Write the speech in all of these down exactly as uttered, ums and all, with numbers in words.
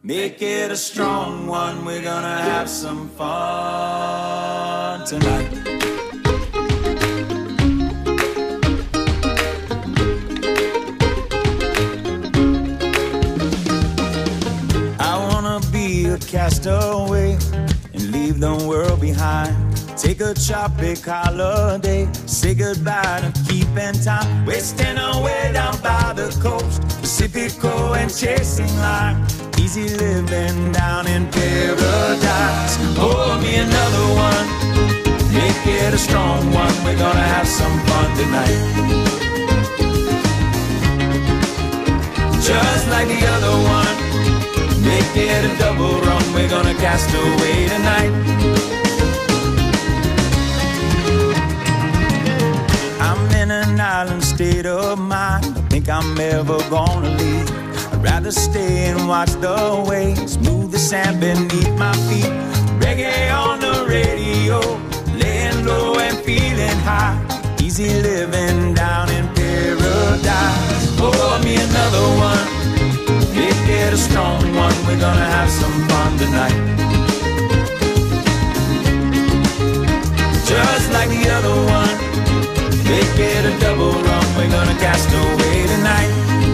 Make it a strong one, we're gonna have some fun tonight. I wanna be a castaway and leave the world behind. Take a tropic holiday, say goodbye to keeping time. Wasting away down by the coast, Pacifico and chasing lime. Easy living down in paradise. Pour me another one, make it a strong one. We're gonna have some fun tonight. Just like the other one, make it a double rum. We're gonna cast away tonight. I'm in an island state of mind. Don't think I'm ever gonna leave. I'd rather stay and watch the waves move the sand beneath my feet. Reggae on the radio, laying low and feeling high. Easy living down in paradise. Pour me another one, make it a strong one. We're gonna have some fun tonight. Just like the other one, make it a double rum. We're gonna cast away tonight.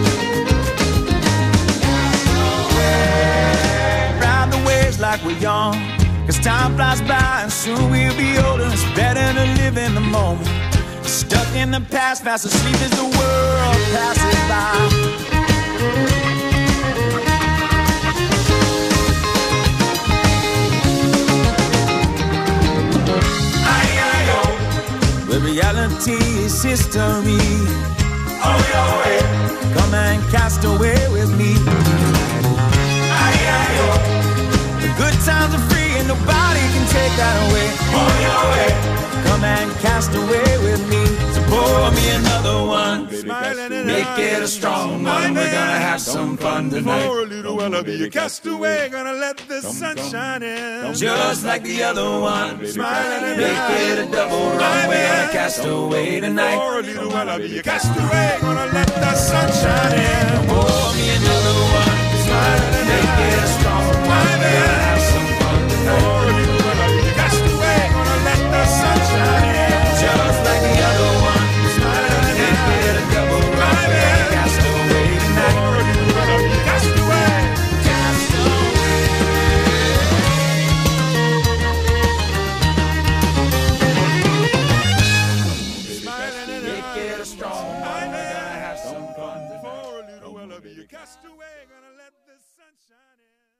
Ride the waves like we're young, cause time flies by and soon we'll be older. It's better to live in the moment. Stuck in the past, fast asleep as the world passes by. The reality is history. Oh, your way. Come and cast away with me. Aye, aye, oh. The good times are free and nobody can take that away. Oh, your way. Come and cast away with me. So pour me another one. Make it a strong one. We're gonna have some fun tonight. For a little while I'll be a castaway, gonna let the sun shine in. Just like the other one, make it a double run. We're gonna cast away tonight. For a little while I'll be a castaway, gonna let the sun shine in. Pour me another one, make it a strong one. We're gonna have some fun tonight. For a little while I'll be a castaway, gonna let the sun shine in. Just like the other one, make it a double run. We're gonna cast away tonight. For a little while I'll be a castaway. Cast away. Make it a strong one. We're gonna have some fun tonight. For a little while I'll be a castaway, gonna let the sun shine in.